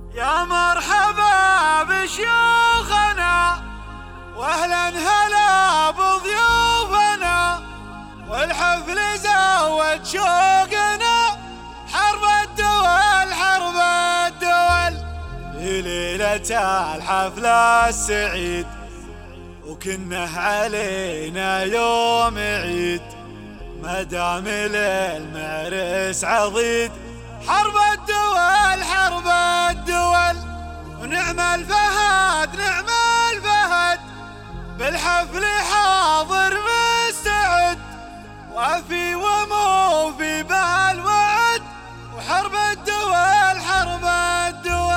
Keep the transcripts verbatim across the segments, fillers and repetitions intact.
يا مرحبا بشيوخنا واهلا هلا بضيوفنا، والحفل زود شوقنا. حرب الدول حرب الدول في ليلة الحفل السعيد، وكنه علينا يوم عيد مدام للمعرس عضيد. حرب الدول حرب الدول، ونعم الفهد نعم الفهد بالحفل حاضر مستعد، وفي ومو في بالوعد. وحرب الدول حرب الدول.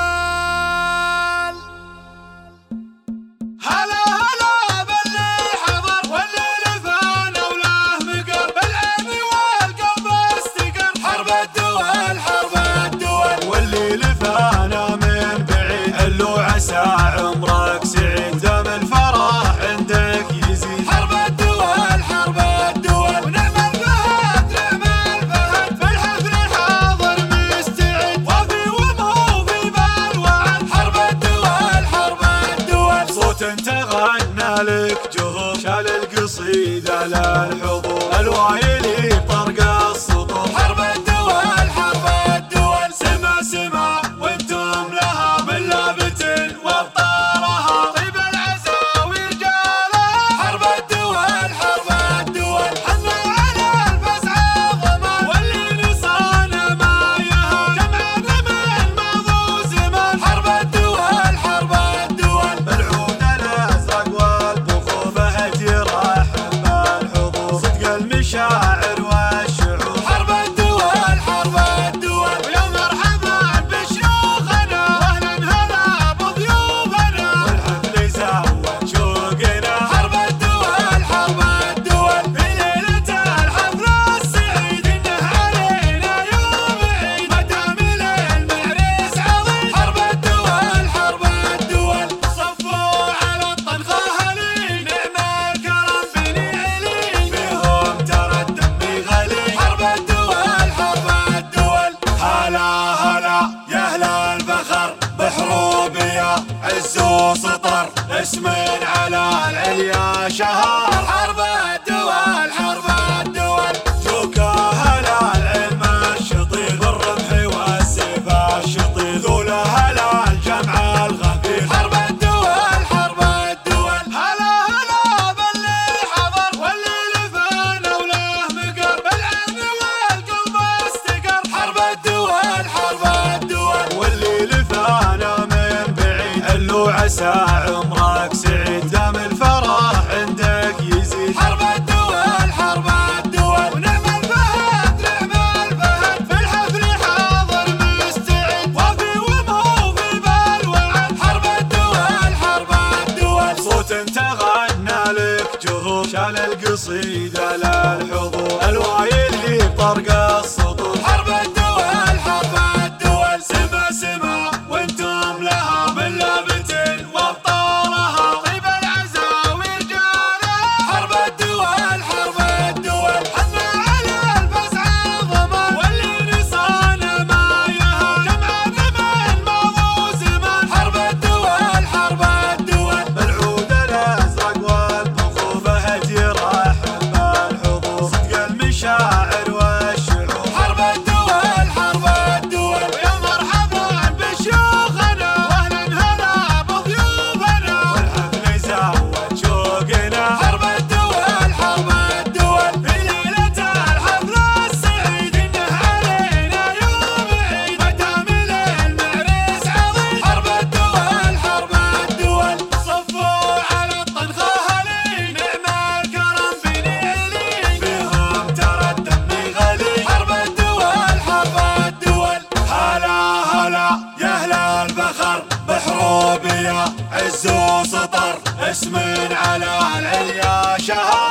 هلا هلا باللي حضر واللي لفانا وله مقر، بالعين والقلب استقر. حرب الدول حرب الدول، واللي لفانا من بعيد قلو عسى عمرك سعيد، ودام الفرح عندك يزيد. حرب الدول حرب الدول، ونعم الفهد نعم الفهد بالحفل حاضر مستعد، وفي ومو في بالوعد. حرب الدول حرب الدول، صوت تغنى لك جهور شال القصيدة للحضور، الوايلي طرق السطور. حرب الدول حرب الدول، سما سما وانتم لها من لابة وابطالها، طيب العزا ورجالها. حرب الدول حرب الدول، حنا على الفزع ضمان، واللي نصان ما يهان جمعنا من ماضو زمان. حرب الدول حرب الدول، بالعود الازرق والبخور فهد يرحب بالحضور، صدق المشاعر والشعور. حرب الدول حرب الدول، ويا مرحبا بشيوخنا واهلا هلا بضيوفنا، والحفل زود شوقنا. حرب الدول حرب الدول، في ليلة الحفل السعيد انه علينا يوم عيد مدام للمعرس عظيم. حرب الدول حرب الدول، صفوا على الطنخة هليل نعم الكرم بني علي، فيهم ترى الدم غلي. حرب الدول حرب الدول، هلا هلا يا اهل الفخر بحروب يا عز وسطر، اسم على العليا شهر. حرب الدول حرب الدول، جوكا هلا العلم الشطير بالرمح والسيف الشطير، ذولا هلا الجمع الغفير. حرب الدول حرب الدول، هلا هلا باللي حضر واللي لفانا وله مقر، بالعين والقلب استقر. حرب الدول حرب الدول، واللي لفانا من بعيد قلو عسى عمرك سعيد، دام الفرح عندك يزيد. حرب الدول حرب الدول، ونعم الفهد نعم الفهد بالحفل حاضر مستعد، وفي ومو في بالوعد. حرب الدول حرب الدول، صوت تغنى لك جهور شال القصيدة للحضور، الوايلي طرق السطور. حرب الدول حرب الدول، سما سما وانتم لها من لابة وابطالها، طيب العزا ورجالها. حرب الدول حرب الدول، حنا على الفزع ضمان، واللي نصان ما يهان جمعنا من ماضو زمان. حرب الدول حرب الدول، بالعود الازرق والبخور فهد يرحب بالحضور، صدق المشاعر والشعور. حرب الدول حرب الدول، ويا مرحبا بشيوخنا واهلا هلا بضيوفنا، والحفل زود شوقنا. حرب الدول حرب الدول، في ليلة الحفل السعيد انه علينا يوم عيد مدام للمعرس عظيم. حرب الدول حرب الدول، صفوا على الطنخة هليل نعم الكرم بني علي، فيهم ترى الدم غلي. حرب الدول حرب الدول، هلا هلا يا اهل الفخر بحروب يا عز وسطر، اسم على العليا شهر.